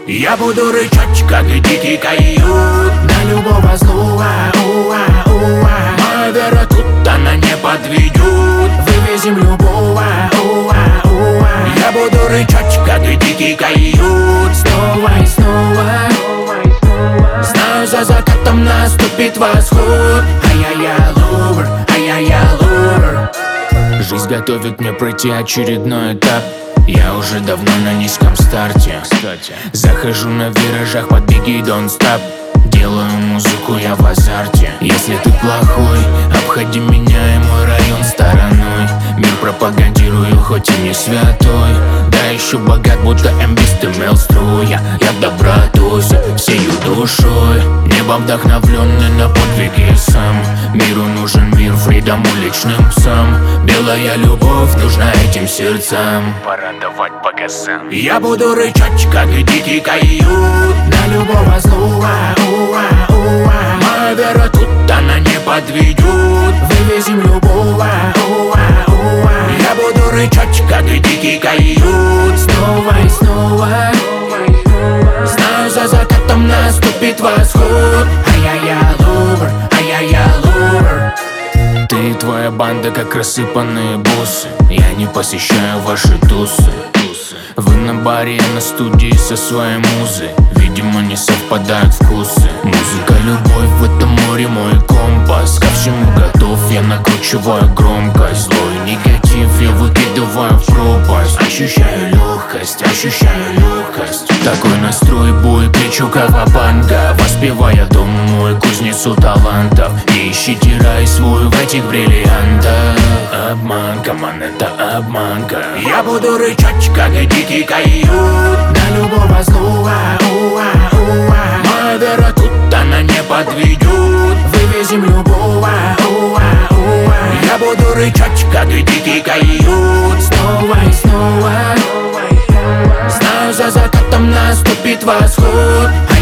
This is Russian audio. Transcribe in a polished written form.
Я буду рычать, как дикий койот, на любого злого, моя вера тут, она не подведет. Вывезем любого, я буду рычать, как дикий койот, снова и снова. Знаю, за закатом наступит восход. Ай-яй-яй, лувр, ай-яй-яй, лувр. Жизнь готовит мне пройти очередной этап. Я уже давно на низком старте. Захожу на виражах под беги, don't stop. Делаю музыку, я в азарте. Если ты плохой, обходи меня и мой район стороной. Мир пропагандирую, хоть и не святой. Да еще богат, будто эмбисты мелструя. Я добротусь всею душой. Небом вдохновленный на подвиги сам. Миру нужен мир, фридом уличным псам. Белая любовь нужна этим сердцам. Пора давать по газам. Я буду рычать, как дикий койот, на любого злого, моя вера тут, она не подведет. Вывезем любого, я буду рычать, как дикий койот, снова и снова. Знаю, за закатом наступит восход. Ай-яй-яй, лувр, ай-яй-яй, лувр. Ты и твоя банда, как рассыпанные бусы. Я не посещаю ваши тусы. Вы на баре, я на студии со своей музой. Видимо, не совпадают вкусы. Музыка, любовь, в этом море мой компас. Ко всему готов, я накручиваю громкость. Злой негатив я выкидываю в пропасть. Ощущаю легкость, ощущаю легкость. Такой настрой, бой, кричу как ва-банга, воспевая дом мой, кузницу талантов. И ищите рай свой в этих бриллиантах. Обманка, ман, это обманка. Я буду рычать, как дикий койот, на любого злого, моя вера тут, она не подведет. Вывезем любого, я буду рычать, как дикий койот, снова и снова. Знаю, за закатом наступит восход.